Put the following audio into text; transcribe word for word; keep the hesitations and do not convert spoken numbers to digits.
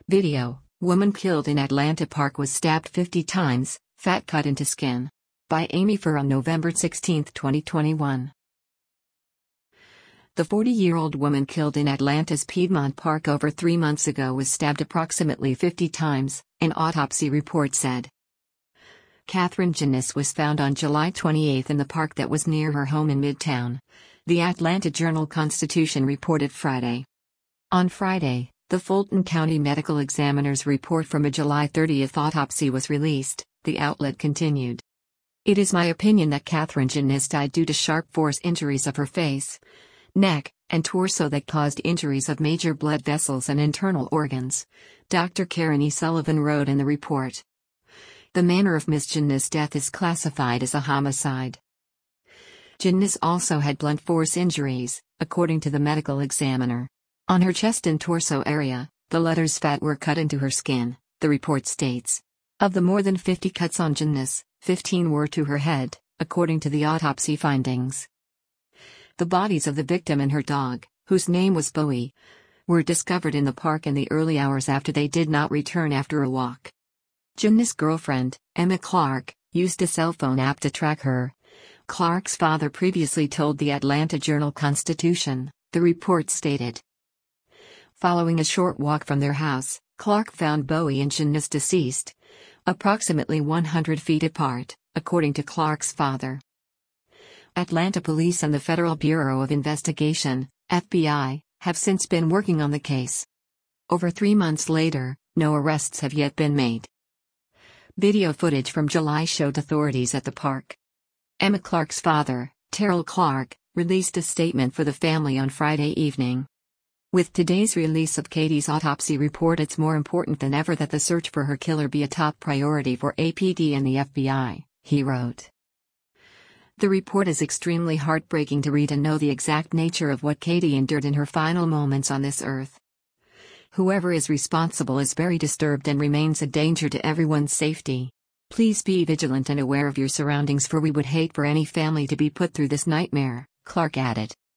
Video: Woman killed in Atlanta park was stabbed fifty times, fat cut into skin. By Amy Furr on November sixteenth, twenty twenty-one. The forty-year-old woman killed in Atlanta's Piedmont Park over three months ago was stabbed approximately fifty times, an autopsy report said. Catherine Jannis was found on July twenty-eighth in the park that was near her home in Midtown, the Atlanta Journal-Constitution reported Friday. On Friday, the Fulton County Medical Examiner's report from a July thirtieth autopsy was released, the outlet continued. It is my opinion that Catherine Jannis died due to sharp force injuries of her face, neck, and torso that caused injuries of major blood vessels and internal organs, Doctor Karen E. Sullivan wrote in the report. The manner of Miz Jannis' death is classified as a homicide. Jannis also had blunt force injuries, according to the medical examiner. On her chest and torso area, the letters "fat" were cut into her skin, the report states. Of the more than fifty cuts on Jannis, fifteen were to her head, according to the autopsy findings. The bodies of the victim and her dog, whose name was Bowie, were discovered in the park in the early hours after they did not return after a walk. Jannis' girlfriend, Emma Clark, used a cell phone app to track her. Clark's father previously told the Atlanta Journal-Constitution, the report stated. Following a short walk from their house, Clark found Bowie and Jannis deceased, approximately one hundred feet apart, according to Clark's father. Atlanta police and the Federal Bureau of Investigation, F B I, have since been working on the case. Over three months later, no arrests have yet been made. Video footage from July showed authorities at the park. Emma Clark's father, Terrell Clark, released a statement for the family on Friday evening. With today's release of Katie's autopsy report, it's more important than ever that the search for her killer be a top priority for A P D and the F B I, he wrote. The report is extremely heartbreaking to read and know the exact nature of what Katie endured in her final moments on this earth. Whoever is responsible is very disturbed and remains a danger to everyone's safety. Please be vigilant and aware of your surroundings, for we would hate for any family to be put through this nightmare, Clark added.